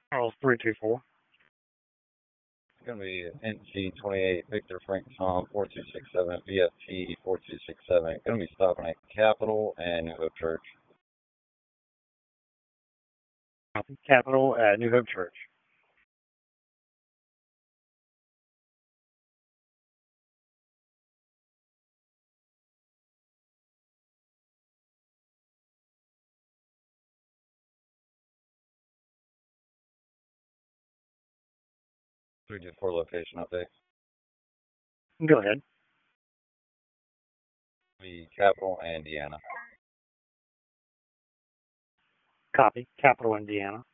Charles 324. It's going to be NC28 Victor Frank Tom 4267 VFT 4267. Going to be stopping at Capitol and New Hope Church. Capitol at New Hope Church. Three to four location update. Go ahead. The Capitol and Indiana. Copy. Capitol, Indiana.